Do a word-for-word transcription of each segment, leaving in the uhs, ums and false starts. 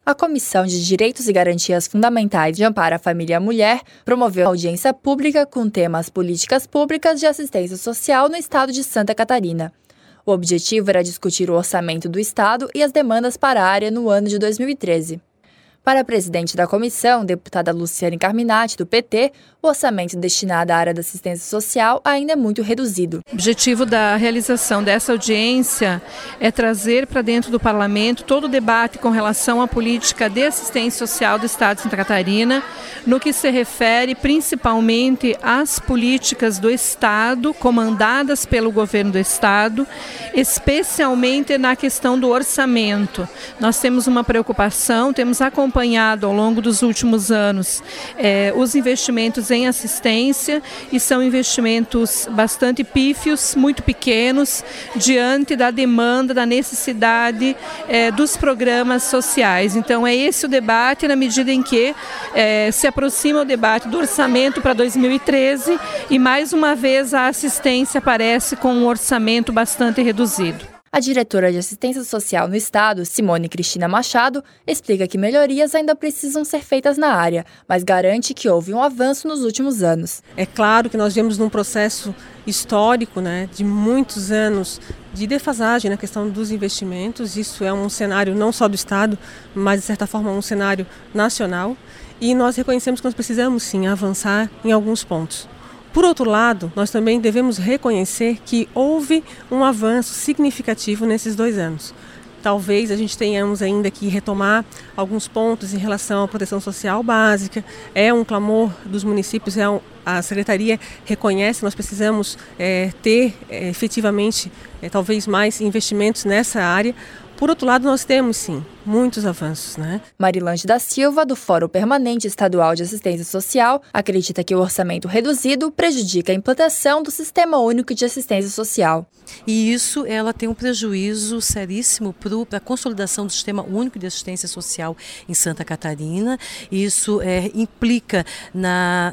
A Comissão de Direitos e Garantias Fundamentais de Amparo à Família e à Mulher promoveu uma audiência pública com temas políticas públicas de assistência social no estado de Santa Catarina. O objetivo era discutir o orçamento do estado e as demandas para a área no ano de dois mil e treze. Para a presidente da comissão, deputada Luciane Carminati, do P T, o orçamento destinado à área da assistência social ainda é muito reduzido. O objetivo da realização dessa audiência é trazer para dentro do parlamento todo o debate com relação à política de assistência social do estado de Santa Catarina, no que se refere principalmente às políticas do estado, comandadas pelo governo do estado, especialmente na questão do orçamento. Nós temos uma preocupação, temos acompanhado acompanhado ao longo dos últimos anos eh, os investimentos em assistência, e são investimentos bastante pífios, muito pequenos, diante da demanda, da necessidade eh, dos programas sociais. Então é esse o debate, na medida em que eh, se aproxima o debate do orçamento para dois mil e treze e mais uma vez a assistência aparece com um orçamento bastante reduzido. A diretora de Assistência Social no estado, Simone Cristina Machado, explica que melhorias ainda precisam ser feitas na área, mas garante que houve um avanço nos últimos anos. É claro que nós vemos num processo histórico, né, de muitos anos de defasagem na questão dos investimentos. Isso é um cenário não só do estado, mas de certa forma um cenário nacional. E nós reconhecemos que nós precisamos sim avançar em alguns pontos. Por outro lado, nós também devemos reconhecer que houve um avanço significativo nesses dois anos. Talvez a gente tenhamos ainda que retomar alguns pontos em relação à proteção social básica. É um clamor dos municípios, é um, a Secretaria reconhece que nós precisamos é, ter é, efetivamente é, talvez mais investimentos nessa área. Por outro lado, nós temos, sim, muitos avanços, né? Marilange da Silva, do Fórum Permanente Estadual de Assistência Social, acredita que o orçamento reduzido prejudica a implantação do Sistema Único de Assistência Social. E isso, ela tem um prejuízo seríssimo para a consolidação do Sistema Único de Assistência Social em Santa Catarina. Isso é, implica na...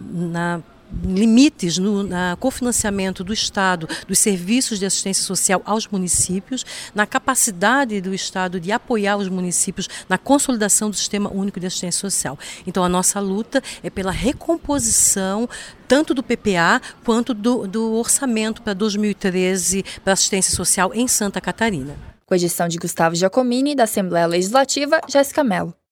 na limites no na cofinanciamento do Estado dos serviços de assistência social aos municípios, na capacidade do Estado de apoiar os municípios na consolidação do Sistema Único de Assistência Social. Então a nossa luta é pela recomposição tanto do P P A quanto do, do orçamento para dois mil e treze para assistência social em Santa Catarina. Com edição de Gustavo Giacomini, da Assembleia Legislativa, Jéssica Mello.